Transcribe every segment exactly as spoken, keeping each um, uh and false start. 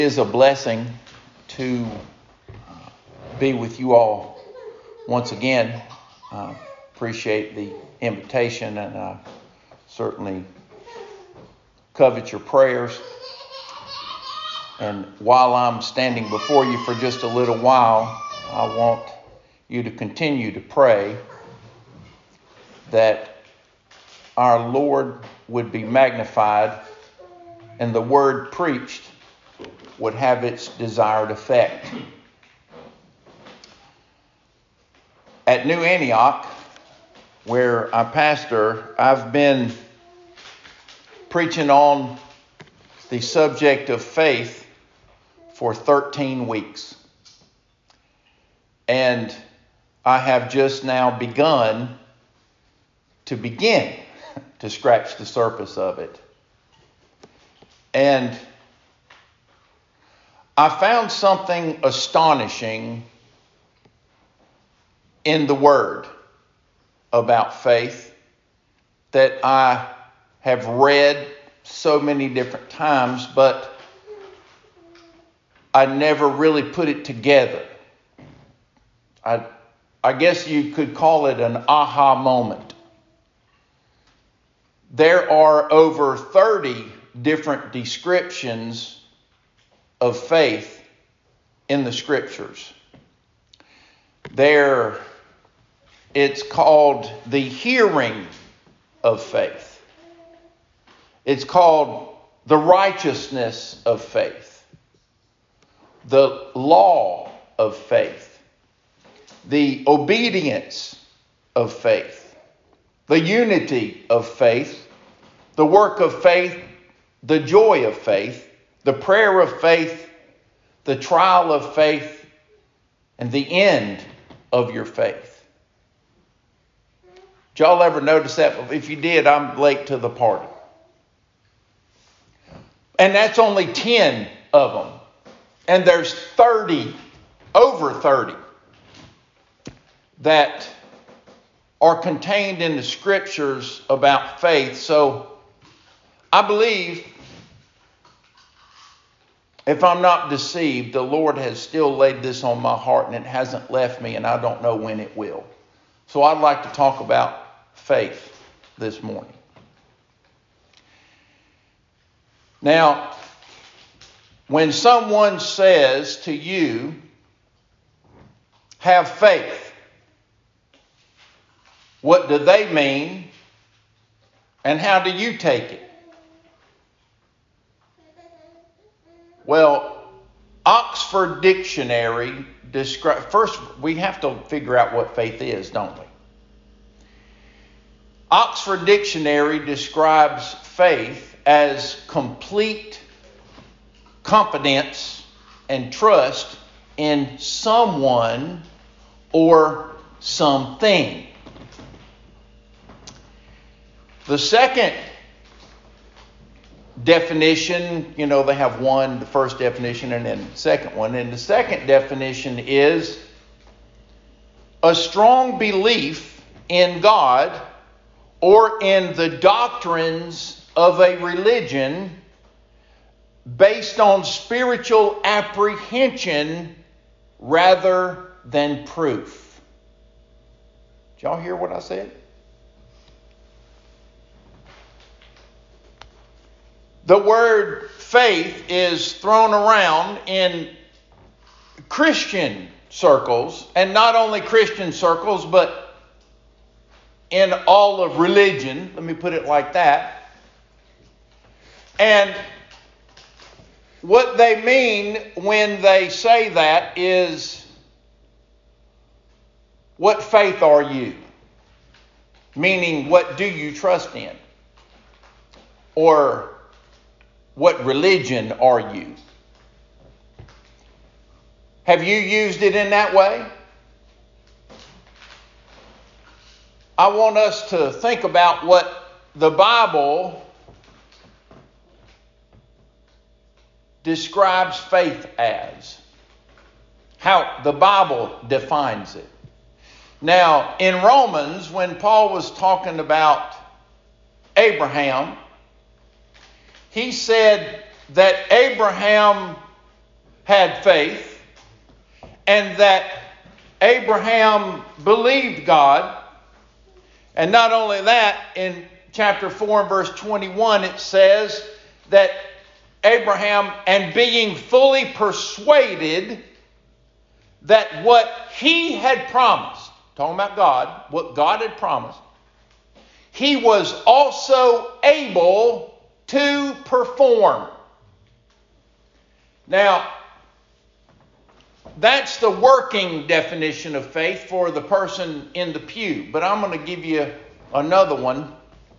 It is a blessing to be with you all once again. Uh, appreciate the invitation, and I certainly covet your prayers. And while I'm standing before you for just a little while, I want you to continue to pray that our Lord would be magnified and the word preached would have its desired effect. At New Antioch, where I pastor, I've been preaching on the subject of faith for thirteen weeks. And I have just now begun to begin to scratch the surface of it. And I found something astonishing in the Word about faith that I have read so many different times, but I never really put it together. I, I guess you could call it an aha moment. There are over thirty different descriptions of faith in the Scriptures. There, it's called the hearing of faith. It's called the righteousness of faith, the law of faith, the obedience of faith, the unity of faith, the work of faith, the joy of faith, the prayer of faith, the trial of faith, and the end of your faith. Did y'all ever notice that? If you did, I'm late to the party. And that's only ten of them. And there's thirty, over thirty, that are contained in the Scriptures about faith. So I believe, if I'm not deceived, the Lord has still laid this on my heart and it hasn't left me, and I don't know when it will. So I'd like to talk about faith this morning. Now, when someone says to you, have faith, what do they mean, and how do you take it? Well, Oxford Dictionary describes, first we have to figure out what faith is, don't we? Oxford Dictionary describes faith as complete confidence and trust in someone or something. The second definition, you know, they have one, the first definition, and then the second one. And the second definition is a strong belief in God or in the doctrines of a religion based on spiritual apprehension rather than proof. Did y'all hear what I said? The word faith is thrown around in Christian circles, and not only Christian circles, but in all of religion. Let me put it like that. And what they mean when they say that is, what faith are you? Meaning, what do you trust in? Or, what religion are you? Have you used it in that way? I want us to think about what the Bible describes faith as. How the Bible defines it. Now, in Romans, when Paul was talking about Abraham, he said that Abraham had faith, and that Abraham believed God. And not only that, in chapter four and verse twenty-one, it says that Abraham, and being fully persuaded that what he had promised, talking about God, what God had promised, he was also able to perform. Now, that's the working definition of faith for the person in the pew. But I'm going to give you another one.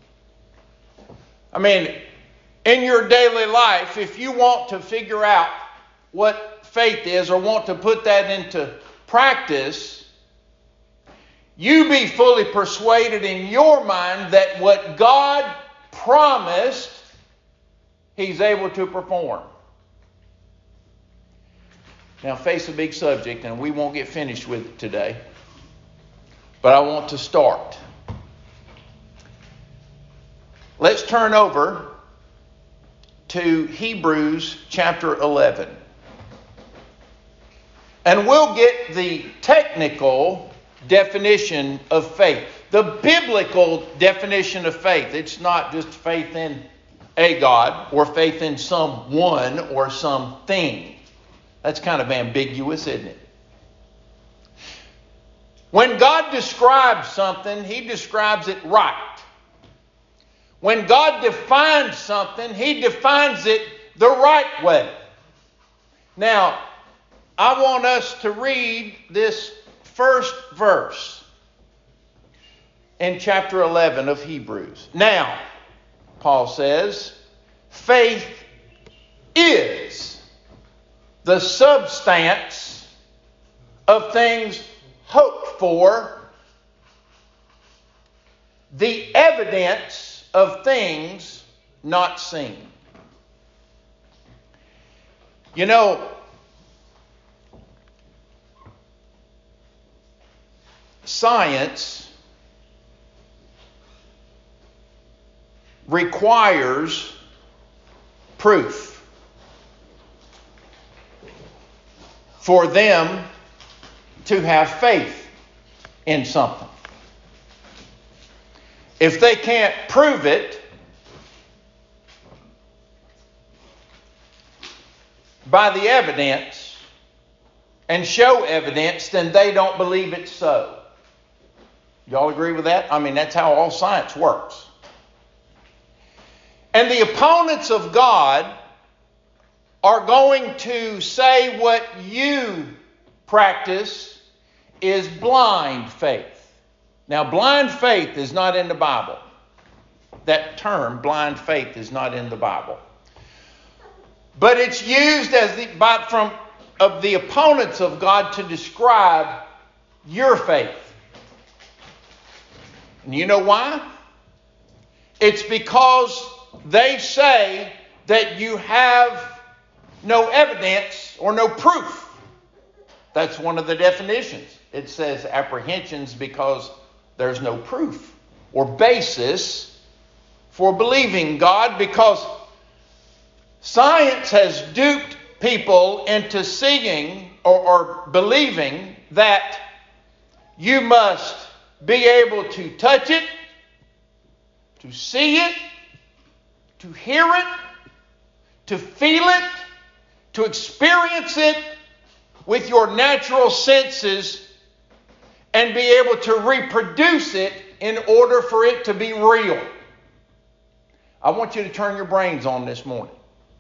I mean, in your daily life, if you want to figure out what faith is or want to put that into practice, you be fully persuaded in your mind that what God promised, He's able to perform. Now, faith's a big subject, and we won't get finished with it today. But I want to start. Let's turn over to Hebrews chapter eleven. And we'll get the technical definition of faith. The biblical definition of faith. It's not just faith in a God or faith in someone or something. That's kind of ambiguous, isn't it? When God describes something, He describes it right. When God defines something, He defines it the right way. Now, I want us to read this first verse in chapter eleven of Hebrews. Now, Paul says, faith is the substance of things hoped for, the evidence of things not seen. You know, science requires proof for them to have faith in something. If they can't prove it by the evidence and show evidence, then they don't believe it's so. Y'all agree with that? I mean, that's how all science works. And the opponents of God are going to say what you practice is blind faith. Now, blind faith is not in the Bible. That term, blind faith, is not in the Bible. But it's used as the, by, from of the opponents of God to describe your faith. And you know why? It's because they say that you have no evidence or no proof. That's one of the definitions. It says apprehensions because there's no proof or basis for believing God, because science has duped people into seeing or, or believing that you must be able to touch it, to see it, to hear it, to feel it, to experience it with your natural senses, and be able to reproduce it in order for it to be real. I want you to turn your brains on this morning.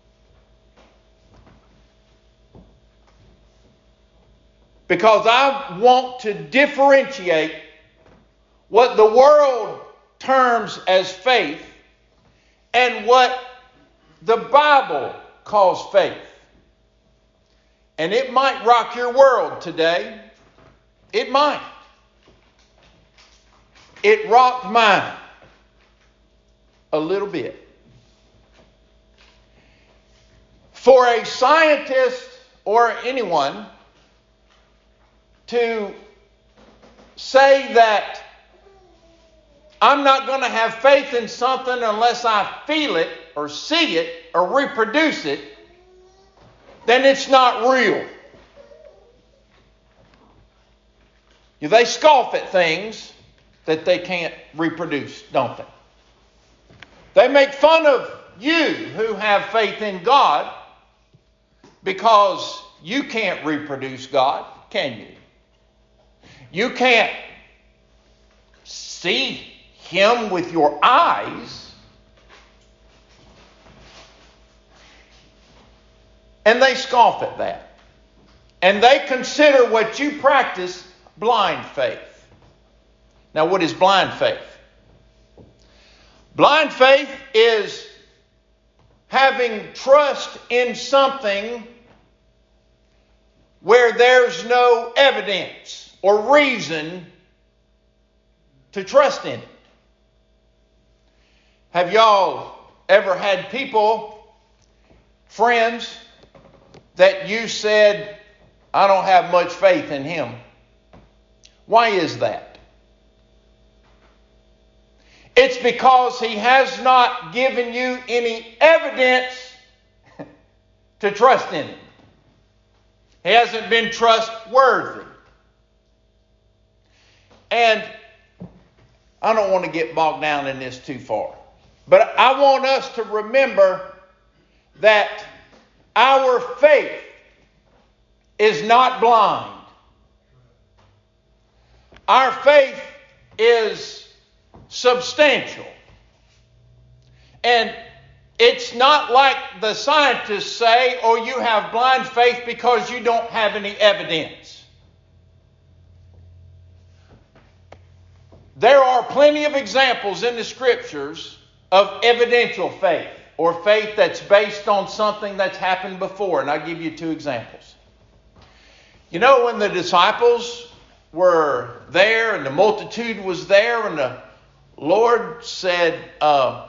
Because I want to differentiate what the world terms as faith and what the Bible calls faith. And it might rock your world today. It might. It rocked mine a little bit. For a scientist or anyone to say that I'm not going to have faith in something unless I feel it or see it or reproduce it, then it's not real. They scoff at things that they can't reproduce, don't they? They make fun of you who have faith in God because you can't reproduce God, can you? You can't see Him with your eyes. And they scoff at that. And they consider what you practice blind faith. Now, what is blind faith? Blind faith is having trust in something where there's no evidence or reason to trust in it. Have y'all ever had people, friends, that you said, I don't have much faith in him? Why is that? It's because he has not given you any evidence to trust in him. He hasn't been trustworthy. And I don't want to get bogged down in this too far. But I want us to remember that our faith is not blind. Our faith is substantial. And it's not like the scientists say, oh, you have blind faith because you don't have any evidence. There are plenty of examples in the Scriptures of evidential faith, or faith that's based on something that's happened before. And I'll give you two examples. You know, when the disciples were there and the multitude was there and the Lord said, uh,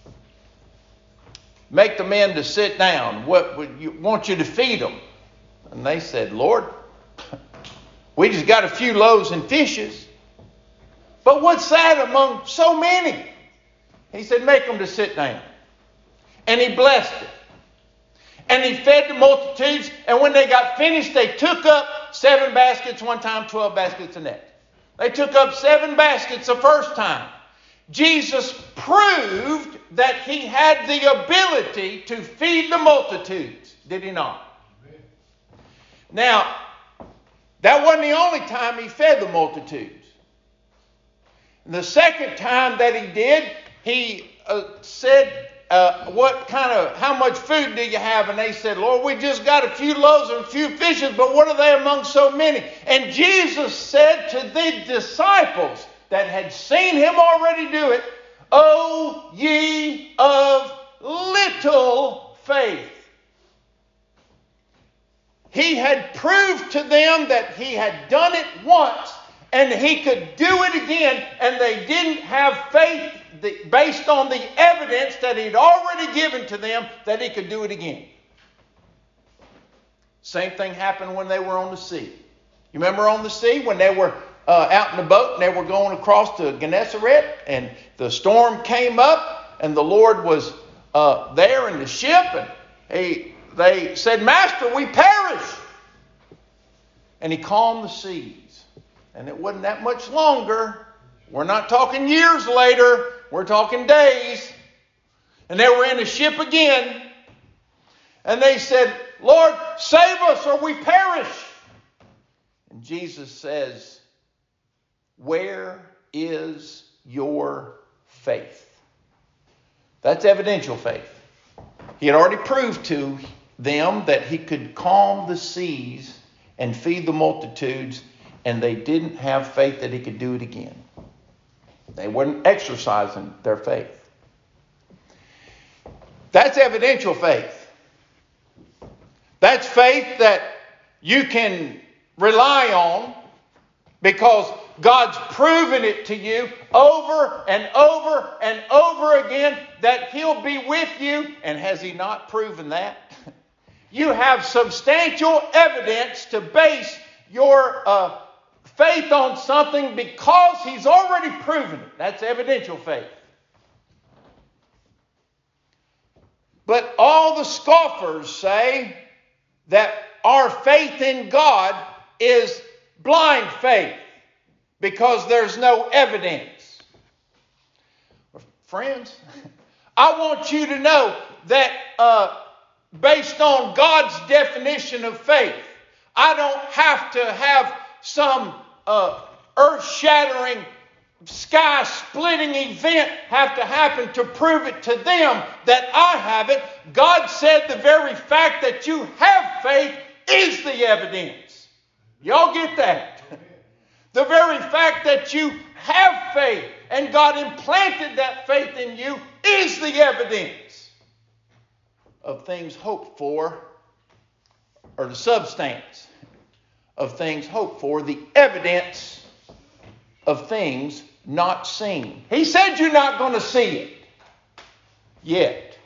make the men to sit down. What would you want you to feed them? And they said, Lord, we just got a few loaves and fishes. But what's that among so many? He said, make them to sit down. And he blessed it. And he fed the multitudes. And when they got finished, they took up seven baskets one time, twelve baskets the next. They took up seven baskets the first time. Jesus proved that he had the ability to feed the multitudes. Did he not? Amen. Now, that wasn't the only time he fed the multitudes. The second time that he did, he uh, said, uh, what kind of, how much food do you have? And they said, Lord, we just got a few loaves and a few fishes, but what are they among so many? And Jesus said to the disciples that had seen him already do it, O ye of little faith. He had proved to them that he had done it once and he could do it again, and they didn't have faith based on the evidence that he'd already given to them that he could do it again. Same thing happened when they were on the sea. You remember on the sea when they were uh, out in the boat and they were going across to Gennesaret, and the storm came up and the Lord was uh, there in the ship, and he, they said, Master, we perish. And he calmed the seas. And it wasn't that much longer. We're not talking years later. We're talking days. And they were in a ship again. And they said, Lord, save us or we perish. And Jesus says, where is your faith? That's evidential faith. He had already proved to them that he could calm the seas and feed the multitudes, and they didn't have faith that he could do it again. They weren't exercising their faith. That's evidential faith. That's faith that you can rely on because God's proven it to you over and over and over again that he'll be with you. And has he not proven that? You have substantial evidence to base your uh, faith on something because he's already proven it. That's evidential faith. But all the scoffers say that our faith in God is blind faith because there's no evidence. Friends, I want you to know that uh, based on God's definition of faith, I don't have to have some uh, earth-shattering, sky-splitting event have to happen to prove it to them that I have it. God said the very fact that you have faith is the evidence. Y'all get that? The very fact that you have faith and God implanted that faith in you is the evidence of things hoped for, or the substance of things hoped for, the evidence of things not seen. He said you're not going to see it yet.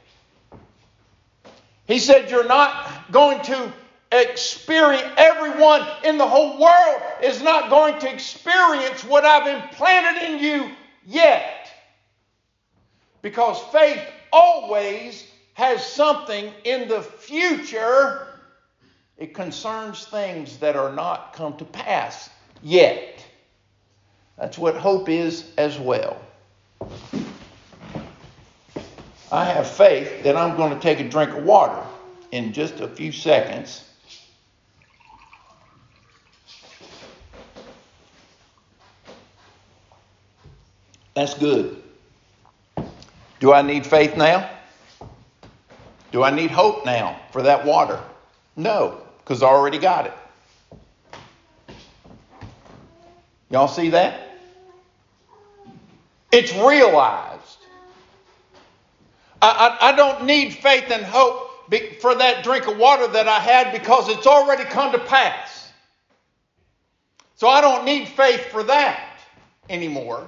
He said you're not going to experience, everyone in the whole world is not going to experience what I've implanted in you yet. Because faith always has something in the future. It concerns things that are not come to pass yet. That's what hope is as well. I have faith that I'm going to take a drink of water in just a few seconds. That's good. Do I need faith now? Do I need hope now for that water? No, because I already got it. Y'all see that? It's realized. I, I, I don't need faith and hope be, for that drink of water that I had because it's already come to pass. So I don't need faith for that anymore.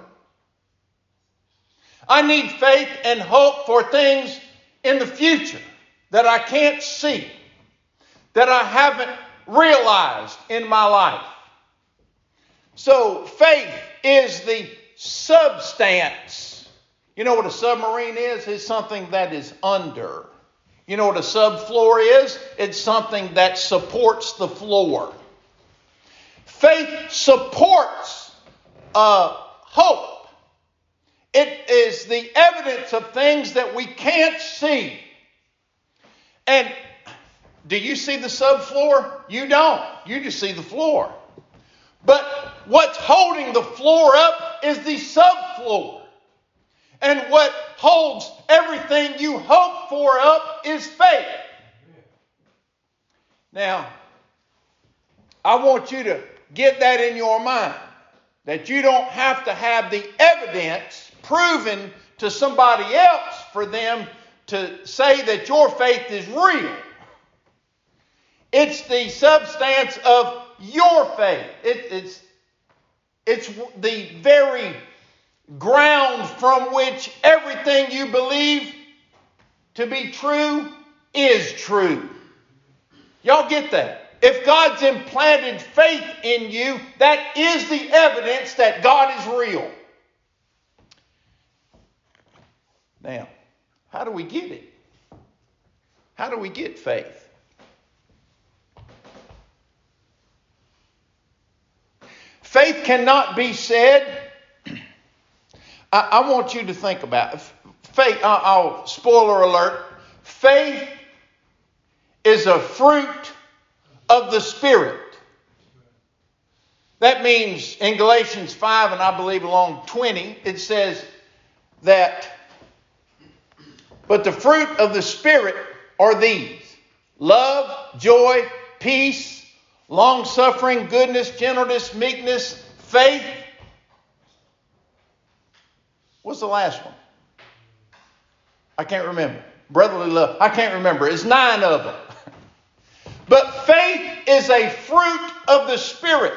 I need faith and hope for things in the future that I can't see, that I haven't realized in my life. So faith is the substance. You know what a submarine is? It's something that is under. You know what a subfloor is? It's something that supports the floor. Faith supports uh, hope. It is the evidence of things that we can't see. And do you see the subfloor? You don't. You just see the floor. But what's holding the floor up is the subfloor. And what holds everything you hope for up is faith. Now, I want you to get that in your mind. That you don't have to have the evidence proven to somebody else for them to say that your faith is real. It's the substance of your faith. It, it's, it's the very ground from which everything you believe to be true is true. Y'all get that? If God's implanted faith in you, that is the evidence that God is real. Now, how do we get it? How do we get faith? Faith cannot be said. I, I want you to think about it. Faith, uh, oh, spoiler alert. Faith is a fruit of the Spirit. That means in Galatians five, and I believe along twenty, it says that, but the fruit of the Spirit are these: love, joy, peace, long-suffering, goodness, gentleness, meekness, faith. What's the last one? I can't remember. Brotherly love. I can't remember. It's nine of them. But faith is a fruit of the Spirit.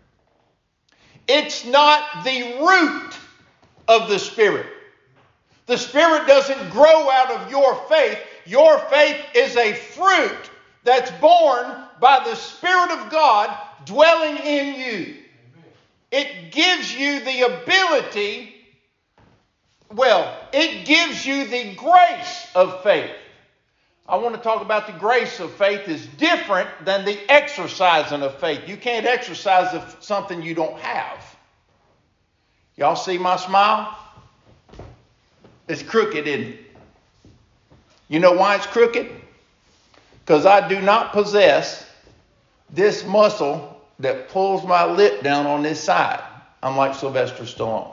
It's not the root of the Spirit. The Spirit doesn't grow out of your faith. Your faith is a fruit that's born by the Spirit of God dwelling in you. It gives you the ability, well, it gives you the grace of faith. I want to talk about the grace of faith is different than the exercising of faith. You can't exercise of something you don't have. Y'all see my smile? It's crooked, isn't it? You know why it's crooked? Because I do not possess this muscle that pulls my lip down on this side. I'm like Sylvester Stallone.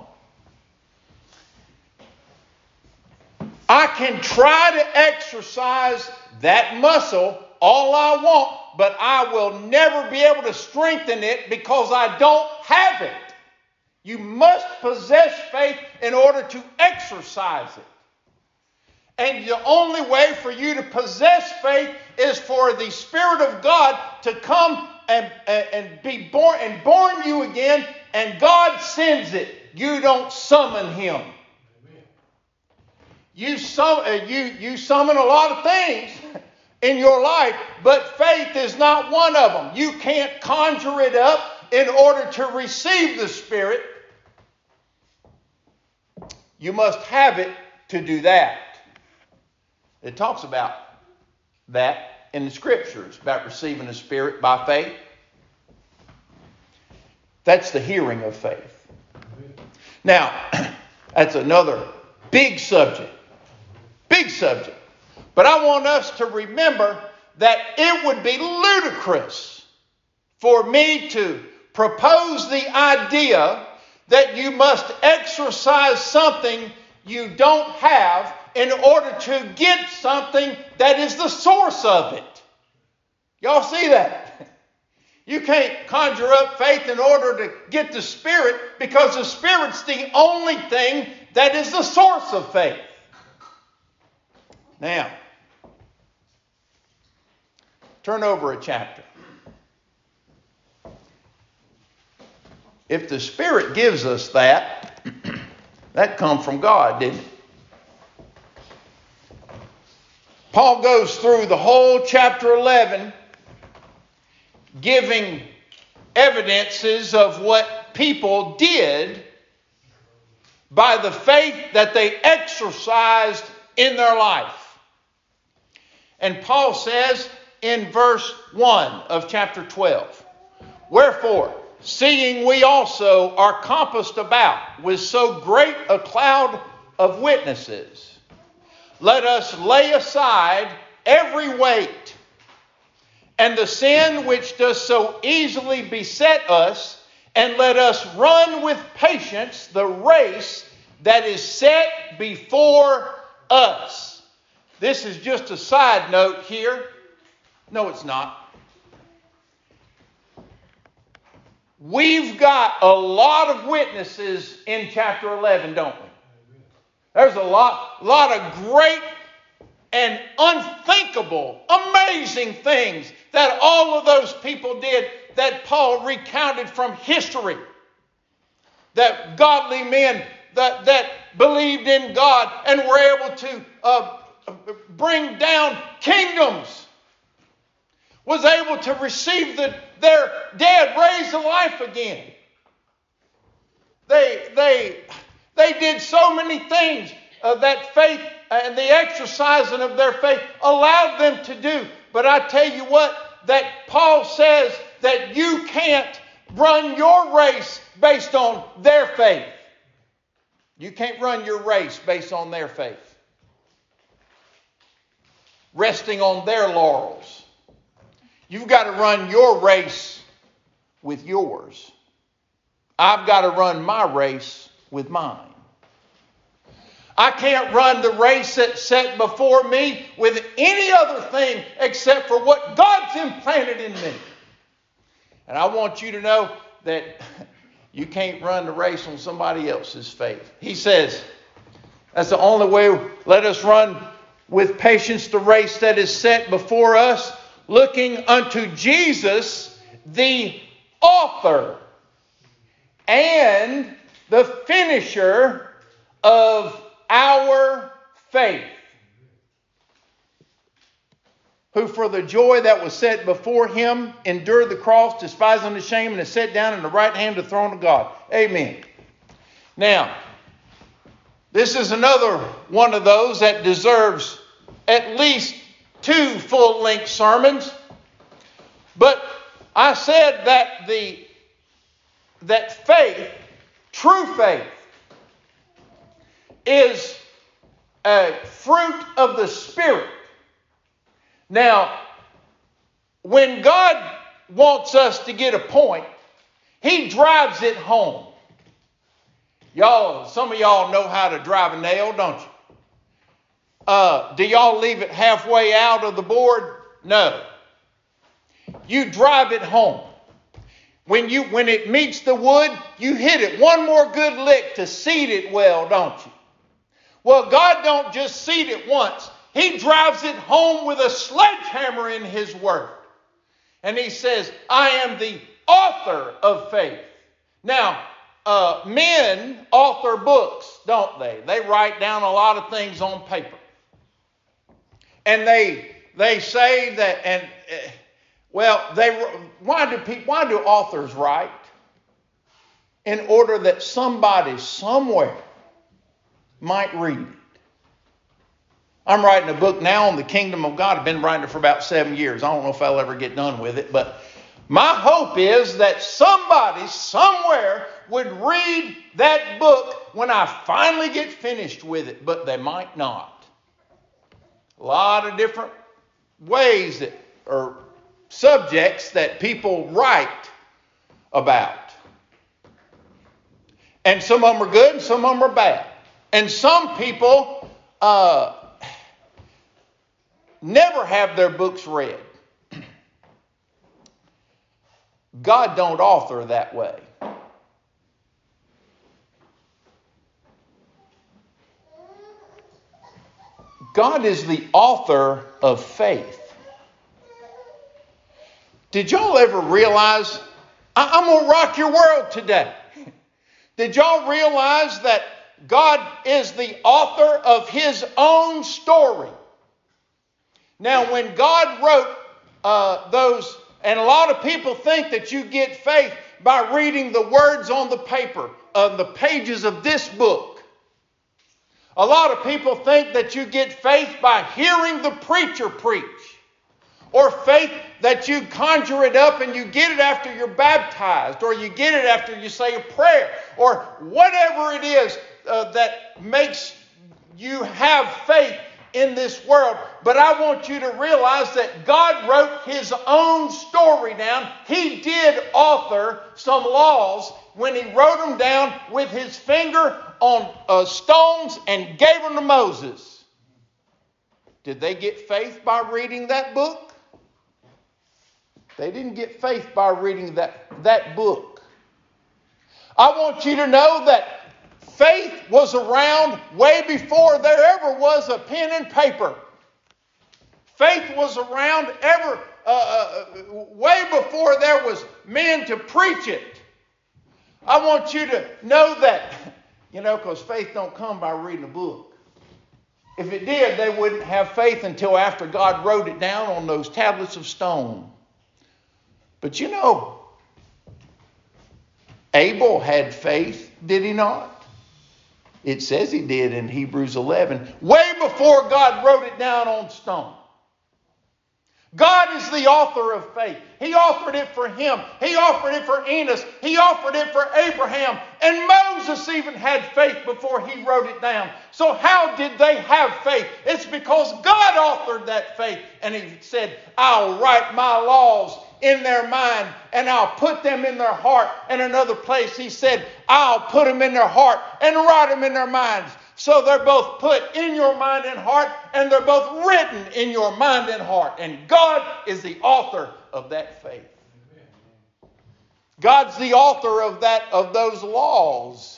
I can try to exercise that muscle all I want, but I will never be able to strengthen it because I don't have it. You must possess faith in order to exercise it. And the only way for you to possess faith is for the Spirit of God to come and, and, and be born and born you again, and God sends it. You don't summon Him. You, sum, you, you summon a lot of things in your life, but faith is not one of them. You can't conjure it up in order to receive the Spirit. You must have it to do that. It talks about that in the Scriptures, about receiving the Spirit by faith. That's the hearing of faith. Now, that's another big subject. Big subject. But I want us to remember that it would be ludicrous for me to propose the idea that you must exercise something you don't have in order to get something that is the source of it. Y'all see that? You can't conjure up faith in order to get the Spirit, because the Spirit's the only thing that is the source of faith. Now, turn over a chapter. If the Spirit gives us that, that come from God, didn't it? Paul goes through the whole chapter eleven giving evidences of what people did by the faith that they exercised in their life. And Paul says in verse one of chapter twelve, "Wherefore, seeing we also are compassed about with so great a cloud of witnesses, let us lay aside every weight and the sin which does so easily beset us, and let us run with patience the race that is set before us." This is just a side note here. No, it's not. We've got a lot of witnesses in chapter eleven, don't we? There's a lot, lot of great and unthinkable, amazing things that all of those people did that Paul recounted from history. That godly men that, that believed in God and were able to uh, bring down kingdoms, was able to receive the, their dead raised to life again. They, they, they did so many things uh, that faith and the exercising of their faith allowed them to do. But I tell you what, that Paul says that you can't run your race based on their faith. You can't run your race based on their faith, resting on their laurels. You've got to run your race with yours. I've got to run my race with mine. I can't run the race that's set before me with any other thing except for what God's implanted in me. And I want you to know that you can't run the race on somebody else's faith. He says, that's the only way. Let us run with patience the race that is set before us, looking unto Jesus, the author and the finisher of our faith, who for the joy that was set before him endured the cross, despising the shame, and is set down in the right hand of the throne of God. Amen. Now, this is another one of those that deserves at least two full-length sermons. But I said that the that faith, true faith, is a fruit of the Spirit. Now, when God wants us to get a point, He drives it home. Y'all, some of y'all know how to drive a nail, don't you? Uh, do y'all leave it halfway out of the board? No. You drive it home. When you when it meets the wood, you hit it one more good lick to seat it well, don't you? Well, God don't just seat it once. He drives it home with a sledgehammer in His Word. And He says, I am the author of faith. Now, uh, men author books, don't they? They write down a lot of things on paper. And they they say that, and uh, well, they why do people why do authors write? In order that somebody somewhere might read it. I'm writing a book now on the kingdom of God. I've been writing it for about seven years. I don't know if I'll ever get done with it, but my hope is that somebody somewhere would read that book when I finally get finished with it, but they might not. A lot of different ways that or subjects that people write about. And some of them are good and some of them are bad. And some people uh, never have their books read. God don't author that way. God is the author of faith. Did y'all ever realize, I- I'm going to rock your world today. Did y'all realize that God is the author of His own story? Now, when God wrote uh, those, and a lot of people think that you get faith by reading the words on the paper, on the pages of this book. A lot of people think that you get faith by hearing the preacher preach. Or faith that you conjure it up and you get it after you're baptized. Or you get it after you say a prayer. Or whatever it is uh, that makes you have faith in this world. But I want you to realize that God wrote His own story down. He did author some laws when He wrote them down with His finger on uh, stones and gave them to Moses. Did they get faith by reading that book? They didn't get faith by reading that, that book. I want you to know that faith was around way before there ever was a pen and paper. Faith was around ever uh, uh, way before there was men to preach it. I want you to know that, you know, because faith don't come by reading a book. If it did, they wouldn't have faith until after God wrote it down on those tablets of stone. But you know, Abel had faith, did he not? It says he did in Hebrews eleven, way before God wrote it down on stone. God is the author of faith. He offered it for him. He offered it for Enos. He offered it for Abraham. And Moses even had faith before he wrote it down. So how did they have faith? It's because God authored that faith. And He said, I'll write my laws in their mind and I'll put them in their heart. And another place He said, I'll put them in their heart and write them in their minds. So they're both put in your mind and heart, and they're both written in your mind and heart. And God is the author of that faith. God's the author of that, of those laws.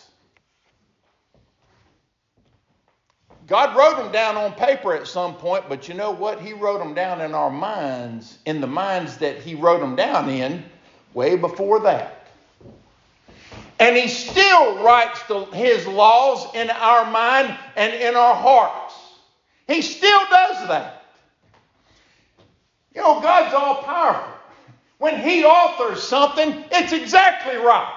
God wrote them down on paper at some point, but you know what? He wrote them down in our minds, in the minds that He wrote them down in, way before that. And He still writes the, His laws in our mind and in our hearts. He still does that. You know, God's all powerful. When He authors something, it's exactly right.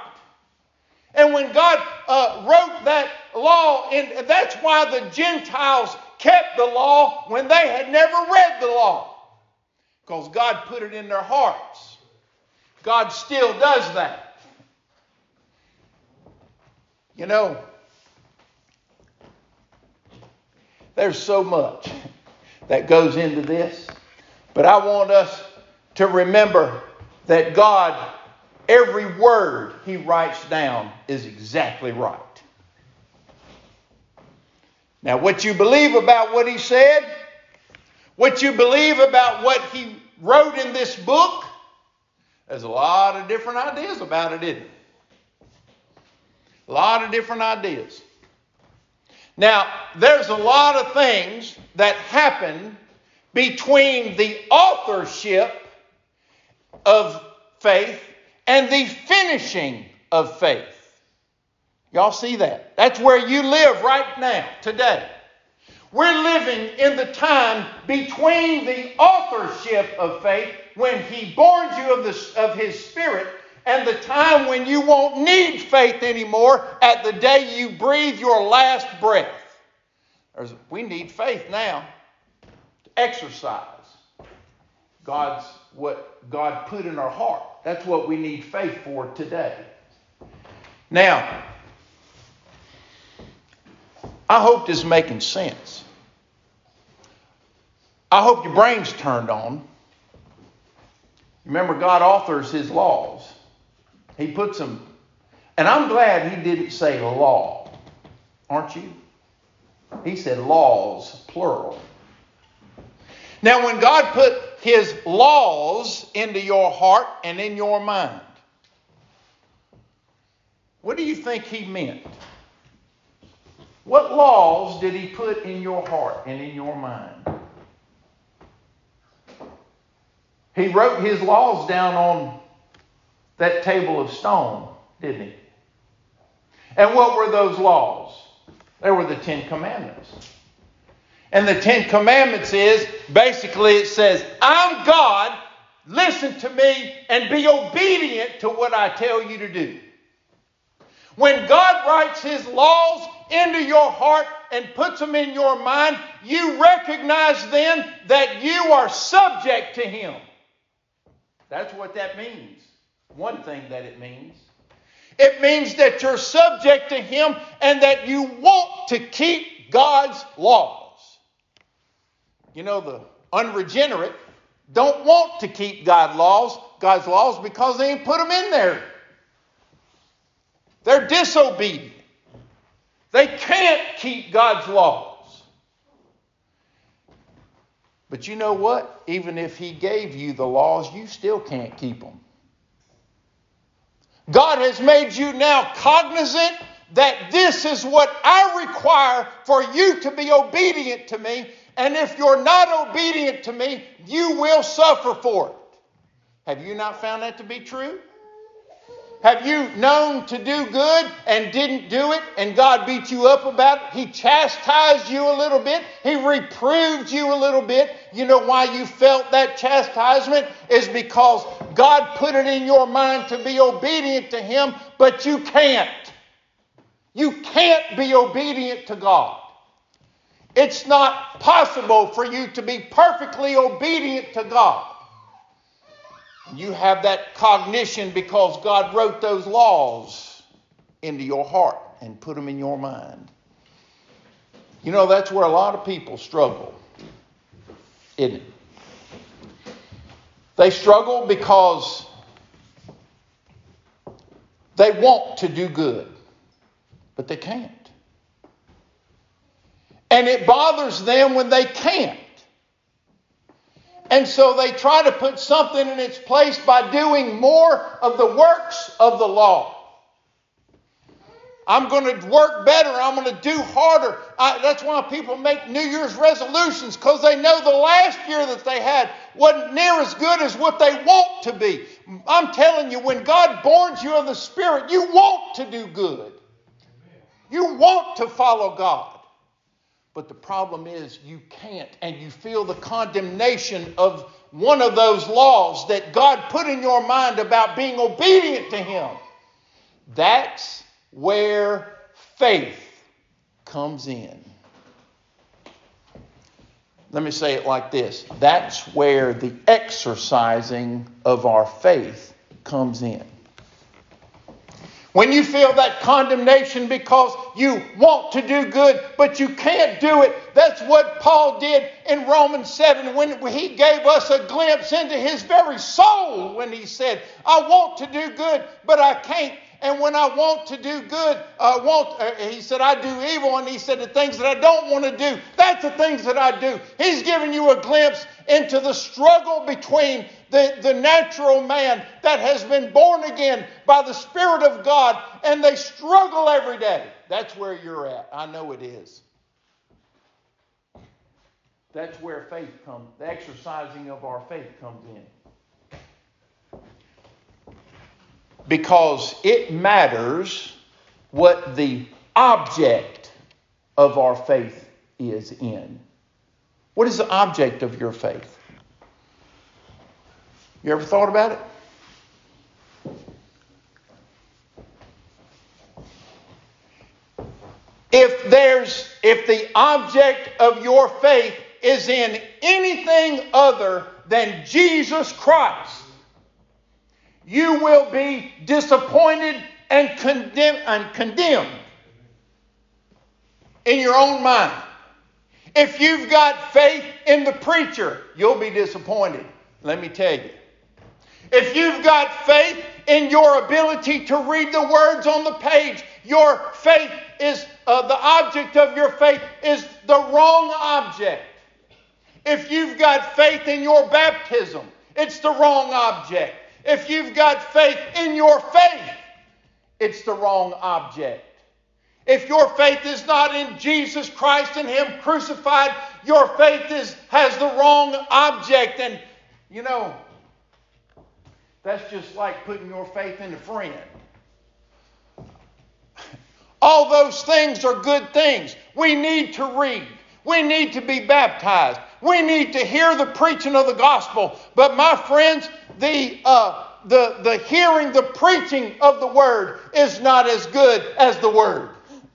And when God uh, wrote that law, and that's why the Gentiles kept the law when they had never read the law. Because God put it in their hearts. God still does that. You know, there's so much that goes into this. But I want us to remember that God, every word He writes down is exactly right. Now, what you believe about what He said, what you believe about what He wrote in this book, there's a lot of different ideas about it, isn't it? A lot of different ideas. Now, there's a lot of things that happen between the authorship of faith and the finishing of faith. Y'all see that? That's where you live right now, today. We're living in the time between the authorship of faith, when He borns you of, the, of His Spirit, and the time when you won't need faith anymore, at the day you breathe your last breath. There's, we need faith now to exercise God's what God put in our heart. That's what we need faith for today. Now, I hope this is making sense. I hope your brain's turned on. Remember, God authors His laws. He puts them, and I'm glad He didn't say law, aren't you? He said laws, plural. Now, when God put His laws into your heart and in your mind, what do you think He meant? What laws did He put in your heart and in your mind? He wrote His laws down on that table of stone, didn't He? And what were those laws? They were the Ten Commandments. And the Ten Commandments is, basically it says, I'm God, listen to me and be obedient to what I tell you to do. When God writes His laws into your heart and puts them in your mind, you recognize then that you are subject to Him. That's what that means. One thing that it means. It means that you're subject to Him and that you want to keep God's laws. You know, the unregenerate don't want to keep God's laws, God's laws because they ain't put them in there. They're disobedient. They can't keep God's laws. But you know what? Even if He gave you the laws, you still can't keep them. God has made you now cognizant that this is what I require for you to be obedient to me. And if you're not obedient to me, you will suffer for it. Have you not found that to be true? Have you known to do good and didn't do it and God beat you up about it? He chastised you a little bit. He reproved you a little bit. You know why you felt that chastisement? Is because God put it in your mind to be obedient to Him, but you can't. You can't be obedient to God. It's not possible for you to be perfectly obedient to God. You have that cognition because God wrote those laws into your heart and put them in your mind. You know, that's where a lot of people struggle, isn't it? They struggle because they want to do good, but they can't. And it bothers them when they can't. And so they try to put something in its place by doing more of the works of the law. I'm going to work better. I'm going to do harder. I, that's why people make New Year's resolutions, because they know the last year that they had wasn't near as good as what they want to be. I'm telling you, when God borns you of the Spirit, you want to do good. You want to follow God. But the problem is you can't, and you feel the condemnation of one of those laws that God put in your mind about being obedient to Him. That's where faith comes in. let me say it like this. That's where the exercising of our faith comes in. When you feel that condemnation because you want to do good, but you can't do it, that's what Paul did in Romans seven when he gave us a glimpse into his very soul when he said, I want to do good, but I can't. And when I want to do good, I want, uh, he said, I do evil. And he said, the things that I don't want to do, that's the things that I do. He's giving you a glimpse into the struggle between the, the natural man that has been born again by the Spirit of God, and they struggle every day. That's where you're at. I know it is. That's where faith comes, the exercising of our faith comes in. Because it matters what the object of our faith is in. What is the object of your faith? You ever thought about it? If there's, if the object of your faith is in anything other than Jesus Christ, you will be disappointed and condemned, and condemned in your own mind. If you've got faith in the preacher, you'll be disappointed. Let me tell you. If you've got faith in your ability to read the words on the page, your faith is, uh, the object of your faith is the wrong object. If you've got faith in your baptism, it's the wrong object. If you've got faith in your faith, it's the wrong object. If your faith is not in Jesus Christ and Him crucified, your faith is has the wrong object. And, you know, that's just like putting your faith in a friend. All those things are good things. We need to read. We need to be baptized. We need to hear the preaching of the gospel. But my friends, the uh, the the hearing, the preaching of the word is not as good as the word.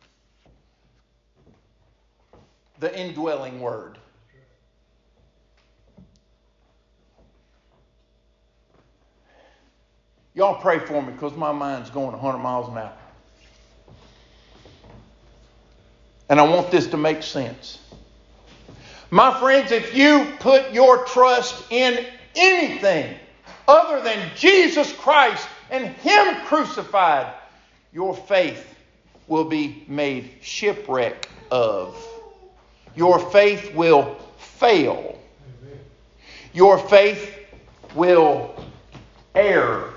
The indwelling word. Y'all pray for me because my mind's going one hundred miles an hour. And I want this to make sense. My friends, if you put your trust in anything other than Jesus Christ and Him crucified, your faith will be made shipwreck of. Your faith will fail. Your faith will err.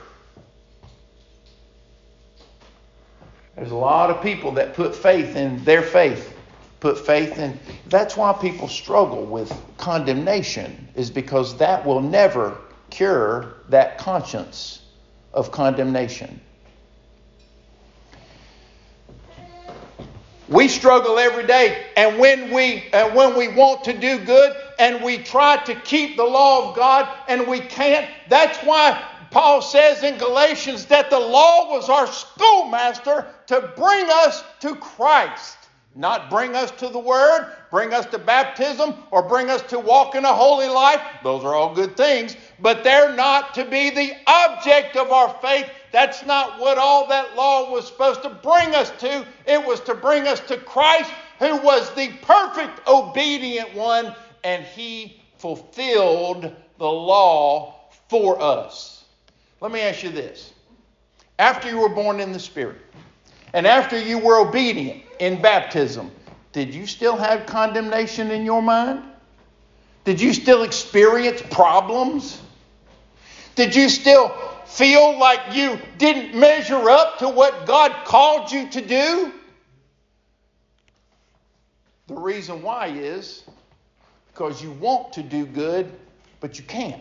There's a lot of people that put faith in their faith. Put faith in. That's why people struggle with condemnation, is because that will never cure that conscience of condemnation. We struggle every day, and when we uh, when we want to do good and we try to keep the law of God and we can't, that's why Paul says in Galatians that the law was our schoolmaster to bring us to Christ. Not bring us to the Word, bring us to baptism, or bring us to walk in a holy life. Those are all good things, but they're not to be the object of our faith. That's not what all that law was supposed to bring us to. It was to bring us to Christ, who was the perfect obedient one, and He fulfilled the law for us. Let me ask you this. After you were born in the Spirit, and after you were obedient in baptism, did you still have condemnation in your mind? Did you still experience problems? Did you still feel like you didn't measure up to what God called you to do? The reason why is because you want to do good, but you can't.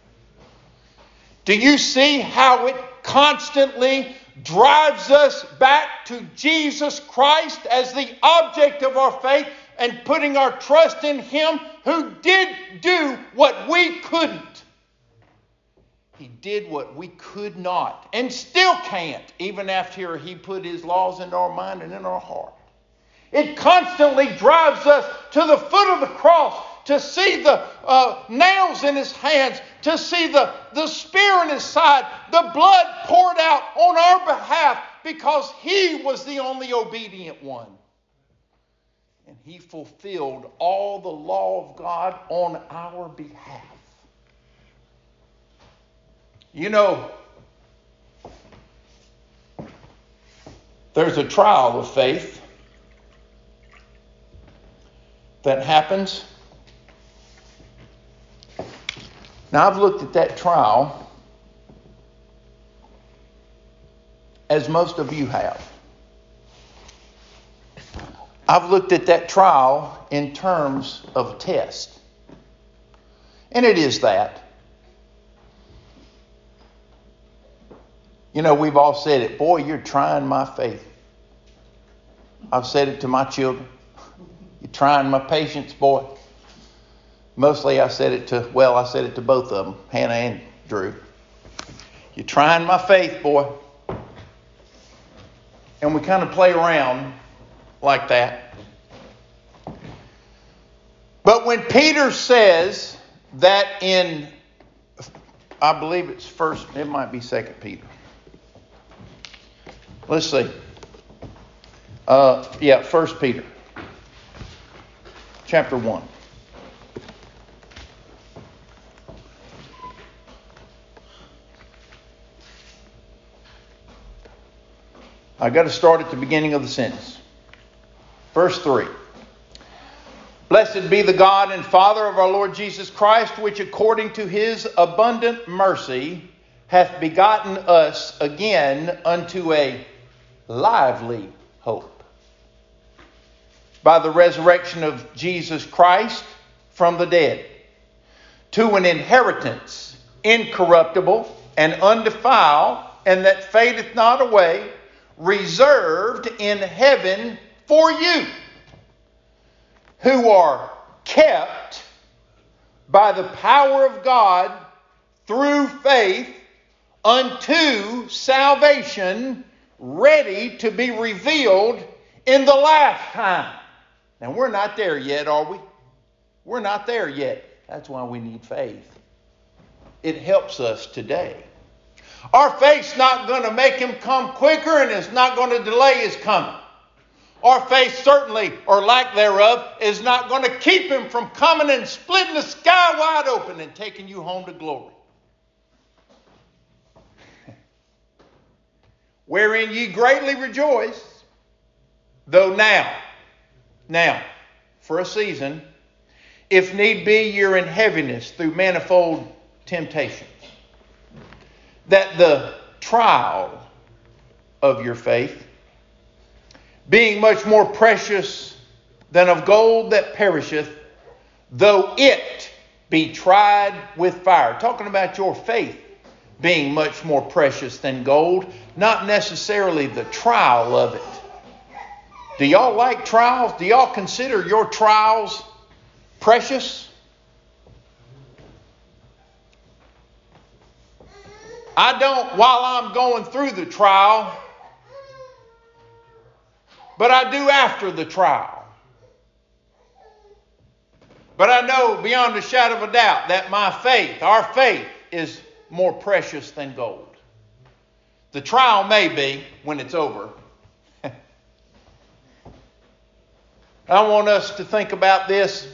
Do you see how it constantly drives us back to Jesus Christ as the object of our faith and putting our trust in Him who did do what we couldn't? He did what we could not and still can't, even after He put His laws into our mind and in our heart. It constantly drives us to the foot of the cross to see the uh, nails in his hands, to see the, the spear in his side, the blood poured out on our behalf, because he was the only obedient one. And he fulfilled all the law of God on our behalf. You know, there's a trial of faith that happens. Now, I've looked at that trial as most of you have. I've looked at that trial in terms of a test. And it is that. You know, we've all said it. Boy, you're trying my faith. I've said it to my children. You're trying my patience, boy. Mostly I said it to, well, I said it to both of them, Hannah and Drew. You're trying my faith, boy. And we kind of play around like that. But when Peter says that in, I believe it's first, it might be Second Peter. Let's see. Uh, yeah, First Peter, chapter one. I got to start at the beginning of the sentence. Verse three. Blessed be the God and Father of our Lord Jesus Christ, which according to his abundant mercy hath begotten us again unto a lively hope, by the resurrection of Jesus Christ from the dead, to an inheritance incorruptible and undefiled, and that fadeth not away, reserved in heaven for you, who are kept by the power of God through faith unto salvation, ready to be revealed in the last time. Now, we're not there yet, are we? We're not there yet. That's why we need faith. It helps us today. Our faith's not going to make him come quicker, and it's not going to delay his coming. Our faith certainly, or lack thereof, is not going to keep him from coming and splitting the sky wide open and taking you home to glory. Wherein ye greatly rejoice, though now, now, for a season, if need be, you're in heaviness through manifold temptations, that the trial of your faith, being much more precious than of gold that perisheth, though it be tried with fire. Talking about your faith being much more precious than gold, not necessarily the trial of it. Do y'all like trials? Do y'all consider your trials precious? I don't while I'm going through the trial, but I do after the trial. But I know beyond a shadow of a doubt that my faith, our faith, is more precious than gold. The trial may be when it's over. I want us to think about this,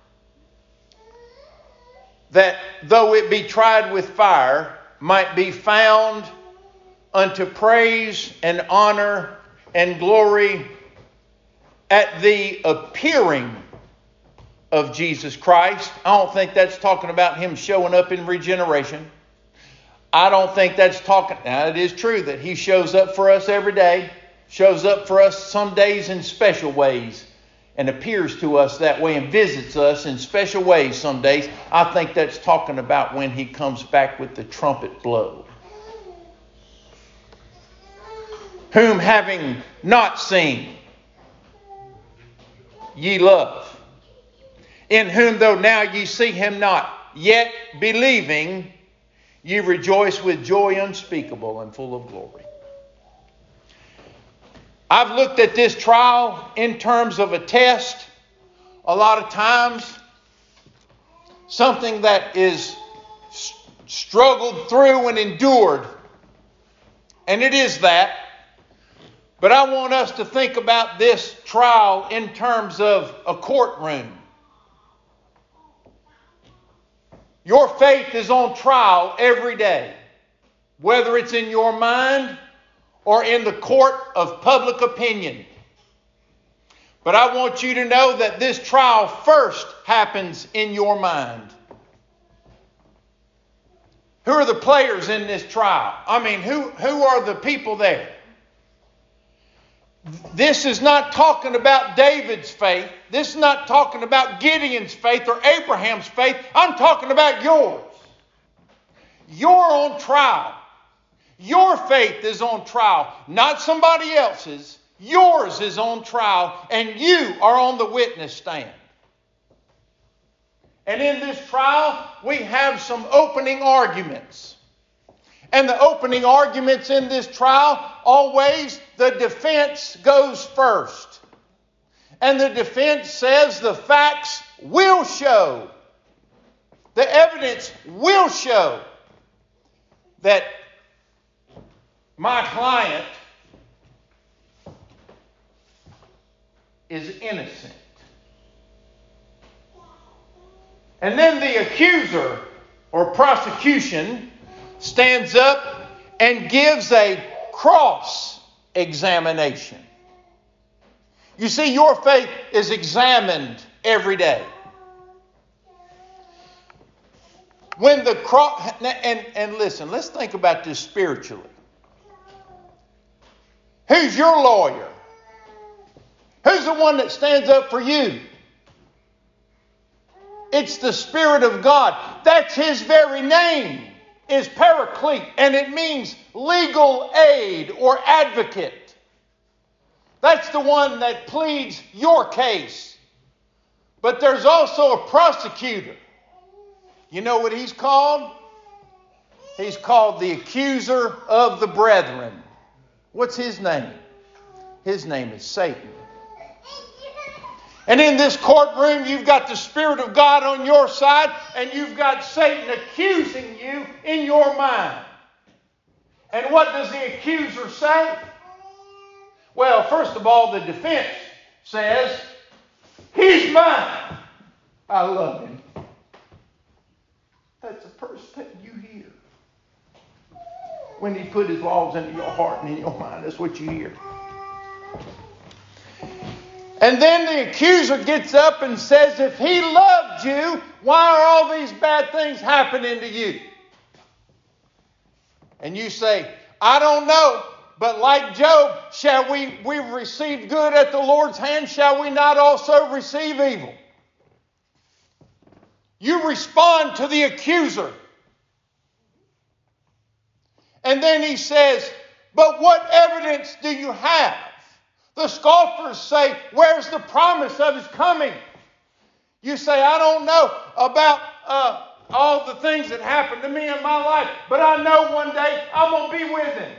that though it be tried with fire, might be found unto praise and honor and glory at the appearing of Jesus Christ. I don't think that's talking about him showing up in regeneration. I don't think that's talking... Now, it is true that he shows up for us every day, shows up for us some days in special ways, and appears to us that way and visits us in special ways some days. I think that's talking about when he comes back with the trumpet blow. Whom having not seen, ye love. In whom though now ye see him not, yet believing, ye rejoice with joy unspeakable and full of glory. I've looked at this trial in terms of a test. A lot of times something that is struggled through and endured. And it is that. But I want us to think about this trial in terms of a courtroom. Your faith is on trial every day, whether it's in your mind or in the court of public opinion. But I want you to know that this trial first happens in your mind. Who are the players in this trial? I mean, who, who are the people there? This is not talking about David's faith. This is not talking about Gideon's faith or Abraham's faith. I'm talking about yours. You're on trial. Your faith is on trial, not somebody else's. Yours is on trial, and you are on the witness stand. And in this trial, we have some opening arguments. And the opening arguments in this trial, always the defense goes first. And the defense says the facts will show, the evidence will show that my client is innocent. And then the accuser or prosecution stands up and gives a cross examination. You see, your faith is examined every day. When the cross, and, and listen, let's think about this spiritually. Who's your lawyer? Who's the one that stands up for you? It's the Spirit of God. That's His very name, is Paraclete, and it means legal aid or advocate. That's the one that pleads your case. But there's also a prosecutor. You know what he's called? He's called the accuser of the brethren. What's his name? His name is Satan. And in this courtroom, you've got the Spirit of God on your side, and you've got Satan accusing you in your mind. And what does the accuser say? Well, first of all, the defense says, he's mine. I love him. That's the first thing you hear. When He put His laws into your heart and in your mind, that's what you hear. And then the accuser gets up and says, if He loved you, why are all these bad things happening to you? And you say, I don't know, but like Job, shall we, we've received good at the Lord's hand, shall we not also receive evil? You respond to the accuser. And then he says, but what evidence do you have? The scoffers say, where's the promise of His coming? You say, I don't know about uh, all the things that happened to me in my life, but I know one day I'm going to be with Him.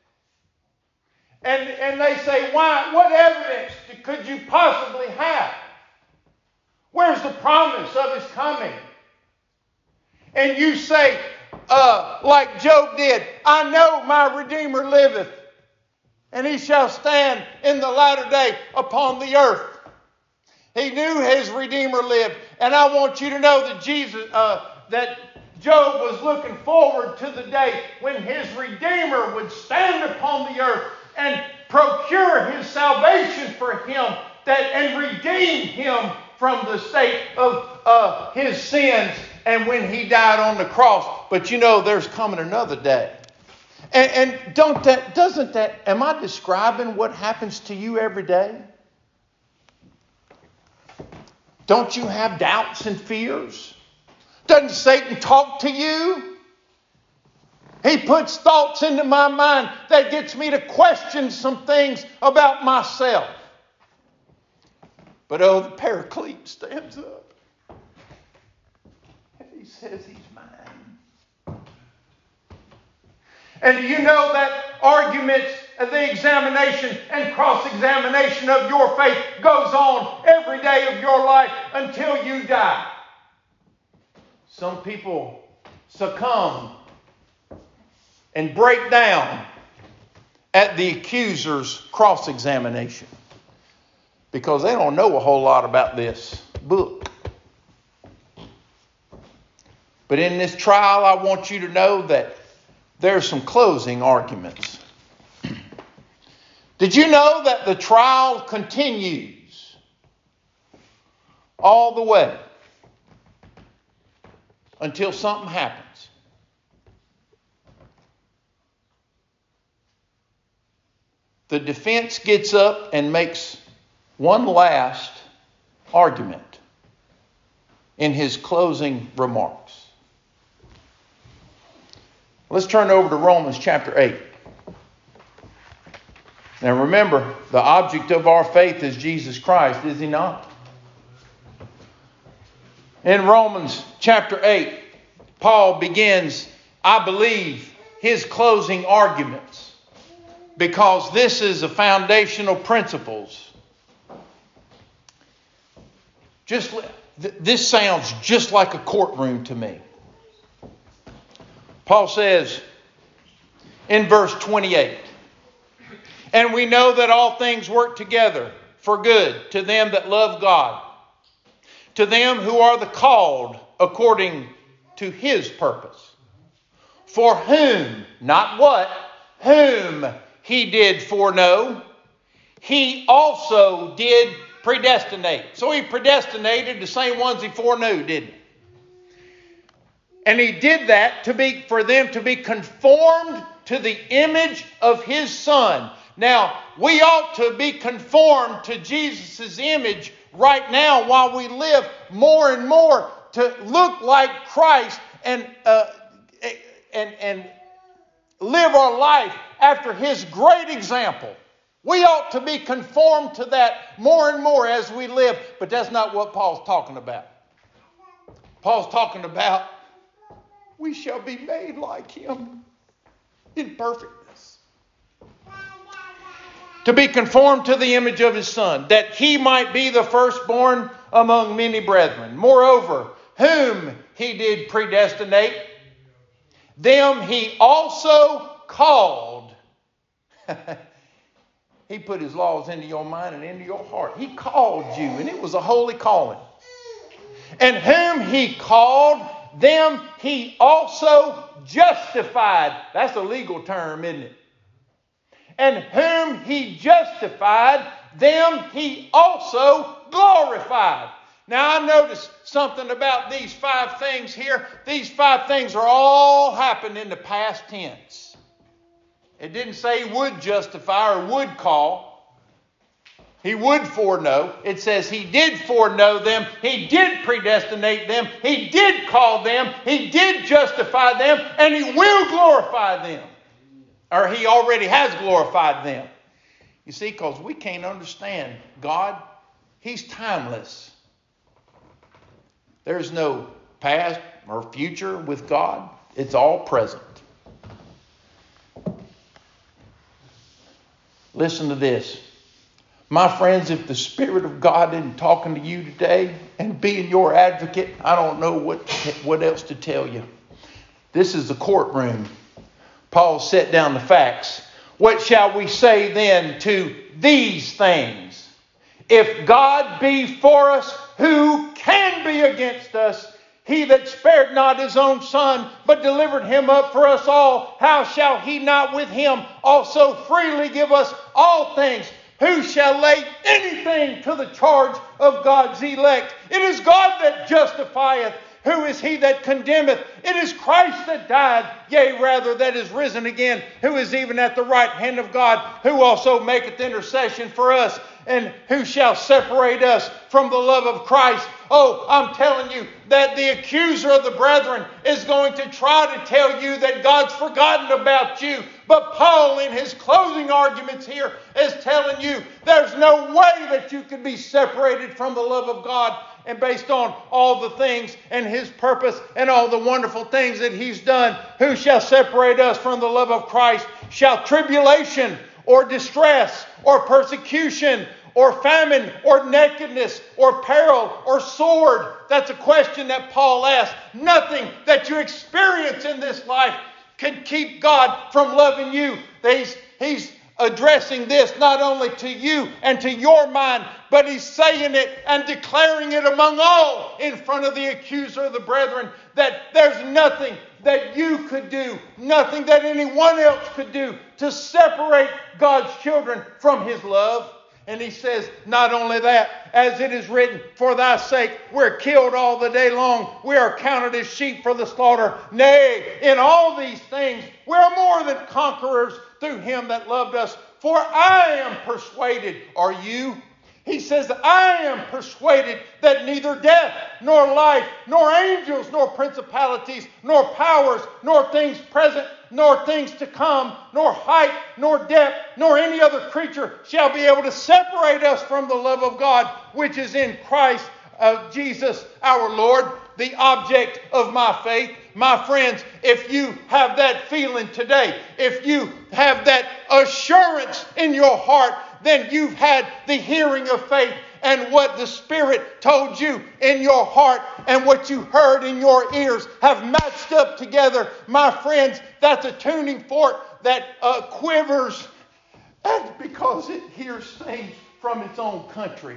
And, and they say, why? What evidence could you possibly have? Where's the promise of His coming? And you say, uh, like Job did, I know my Redeemer liveth, and He shall stand in the latter day upon the earth. He knew his Redeemer lived. And I want you to know that Jesus, uh, that Job was looking forward to the day when his Redeemer would stand upon the earth and procure his salvation for him, that and redeem him from the state of uh, his sins, and when he died on the cross. But you know, there's coming another day. And, and don't that, doesn't that, am I describing what happens to you every day? Don't you have doubts and fears? Doesn't Satan talk to you? He puts thoughts into my mind that gets me to question some things about myself. But oh, the Paraclete stands up. And he says he's mine. And do you know that arguments, the examination and cross-examination of your faith goes on every day of your life until you die? some people succumb and break down at the accuser's cross-examination because they don't know a whole lot about this book. But in this trial, I want you to know that there are some closing arguments. Did you know that the trial continues all the way until something happens? The defense gets up and makes one last argument in his closing remarks. Let's turn over to Romans chapter eight. Now remember, the object of our faith is Jesus Christ, is he not? In Romans chapter eight, Paul begins, I believe, his closing arguments, because this is a foundational principles. Just this sounds just like a courtroom to me. Paul says in verse twenty-eight, and we know that all things work together for good to them that love God, to them who are the called according to his purpose. For whom, not what, whom he did foreknow, he also did predestinate. So he predestinated the same ones he foreknew, didn't he? And he did that to be for them to be conformed to the image of his Son. Now, we ought to be conformed to Jesus' image right now while we live more and more to look like Christ and uh, and and live our life after his great example. We ought to be conformed to that more and more as we live. But that's not what Paul's talking about. Paul's talking about we shall be made like him in perfectness. To be conformed to the image of his Son, that he might be the firstborn among many brethren. Moreover, whom he did predestinate, them he also called. He put his laws into your mind and into your heart. He called you, and it was a holy calling. And whom he called, them he also justified. That's a legal term, isn't it? And whom he justified, them he also glorified. Now I noticed something about these five things here. These five things are all happened in the past tense. It didn't say he would justify or would call. He would foreknow. It says he did foreknow them. He did predestinate them. He did call them. He did justify them. And he will glorify them. Or he already has glorified them. You see, because we can't understand God. He's timeless. There's no past or future with God. It's all present. Listen to this. My friends, if the Spirit of God isn't talking to you today and being your advocate, I don't know what, what else to tell you. This is the courtroom. Paul set down the facts. What shall we say then to these things? If God be for us, who can be against us? He that spared not his own Son, but delivered him up for us all, how shall he not with him also freely give us all things? Who shall lay anything to the charge of God's elect? It is God that justifieth. Who is he that condemneth? It is Christ that died, yea, rather that is risen again, who is even at the right hand of God, who also maketh intercession for us. And who shall separate us from the love of Christ? Oh, I'm telling you that the accuser of the brethren is going to try to tell you that God's forgotten about you. But Paul, in his closing arguments here, is telling you there's no way that you can be separated from the love of God. And based on all the things and his purpose and all the wonderful things that he's done, who shall separate us from the love of Christ? Shall tribulation or distress or persecution or famine or nakedness or peril or sword. That's a question that Paul asked. Nothing that you experience in this life can keep God from loving you. He's, he's addressing this not only to you and to your mind, but he's saying it and declaring it among all in front of the accuser of the brethren, that there's nothing that you could do, nothing that anyone else could do to separate God's children from his love. And he says, not only that, as it is written, for thy sake we're killed all the day long. We are counted as sheep for the slaughter. Nay, in all these things we are more than conquerors through him that loved us. For I am persuaded, are you? He says, I am persuaded that neither death, nor life, nor angels, nor principalities, nor powers, nor things present, nor things to come, nor height, nor depth, nor any other creature shall be able to separate us from the love of God, which is in Christ uh, Jesus our Lord, the object of my faith. My friends, if you have that feeling today, if you have that assurance in your heart, then you've had the hearing of faith, and what the Spirit told you in your heart and what you heard in your ears have matched up together. My friends, that's a tuning fork that uh, quivers, and because it hears things from its own country.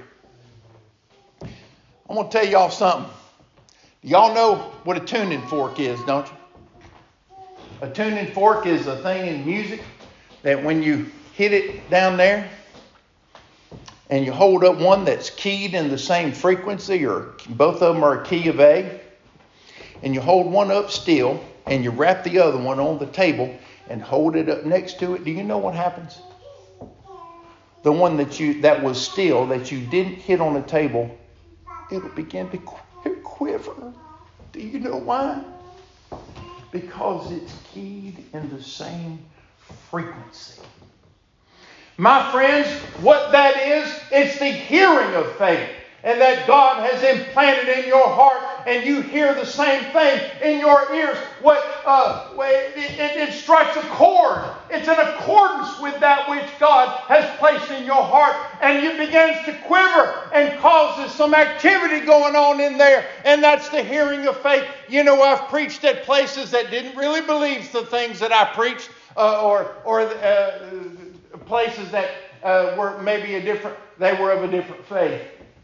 I'm going to tell y'all something. Y'all know what a tuning fork is, don't you? A tuning fork is a thing in music that when you hit it down there and you hold up one that's keyed in the same frequency, or both of them are a key of A, and you hold one up still and you wrap the other one on the table and hold it up next to it, do you know what happens? The one that you that was still, that you didn't hit on the table, it'll begin to quiver. Do you know why? Because it's keyed in the same frequency. My friends, what that is, it's the hearing of faith. And that God has implanted in your heart, and you hear the same thing in your ears. What uh, it, it, it strikes a chord. It's in accordance with that which God has placed in your heart, and it begins to quiver and causes some activity going on in there. And that's the hearing of faith. You know, I've preached at places that didn't really believe the things that I preached, uh, or or uh, places that uh, were maybe a different. They were of a different faith.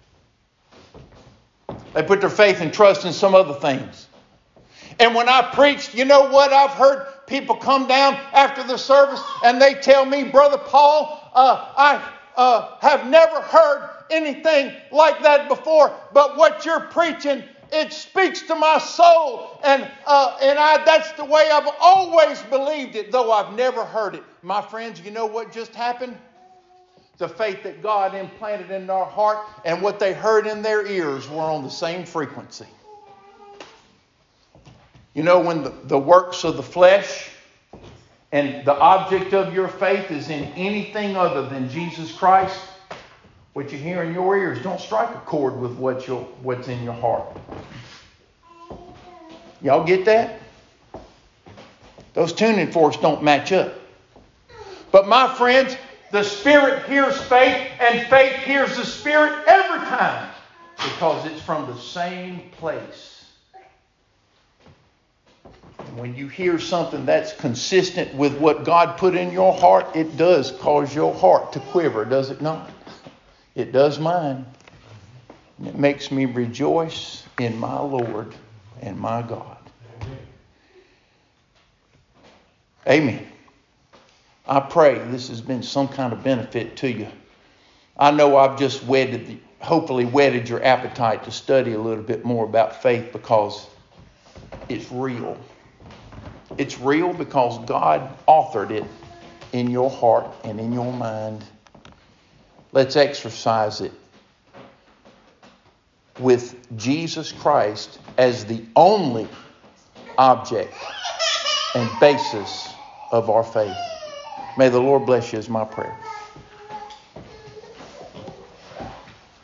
They put their faith and trust in some other things. And when I preached, you know what? I've heard people come down after the service and they tell me, Brother Paul, uh, I uh, have never heard anything like that before. But what you're preaching, it speaks to my soul. And uh, and I that's the way I've always believed it, though I've never heard it. My friends, you know what just happened? The faith that God implanted in our heart and what they heard in their ears were on the same frequency. You know, when the, the works of the flesh and the object of your faith is in anything other than Jesus Christ, what you hear in your ears don't strike a chord with what you'll, what's in your heart. Y'all get that? Those tuning forks don't match up. But my friends, the Spirit hears faith, and faith hears the Spirit every time, because it's from the same place. When you hear something that's consistent with what God put in your heart, it does cause your heart to quiver, does it not? It does mine. And it makes me rejoice in my Lord and my God. Amen. I pray this has been some kind of benefit to you. I know I've just whetted, the, hopefully whetted your appetite to study a little bit more about faith, because it's real. It's real because God authored it in your heart and in your mind. Let's exercise it with Jesus Christ as the only object and basis of our faith. May the Lord bless you is my prayer.